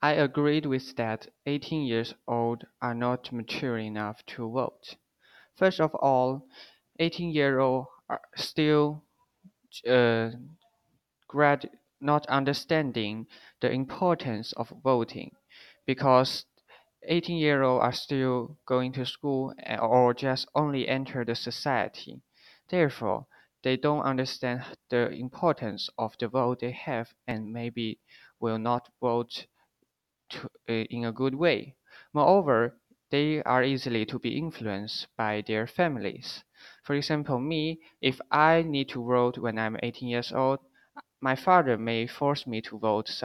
I agreed with that 18 years old are not mature enough to vote. First of all, 18-year-olds are still uh, not understanding the importance of voting because 18-year-olds are still going to school or just only enter the society. Therefore, they don't understand the importance of the vote they have and maybe will not vote in a good way. Moreover, they are easily to be influenced by their families. For example, me, if I need to vote when I'm 18 years old, my father may force me to vote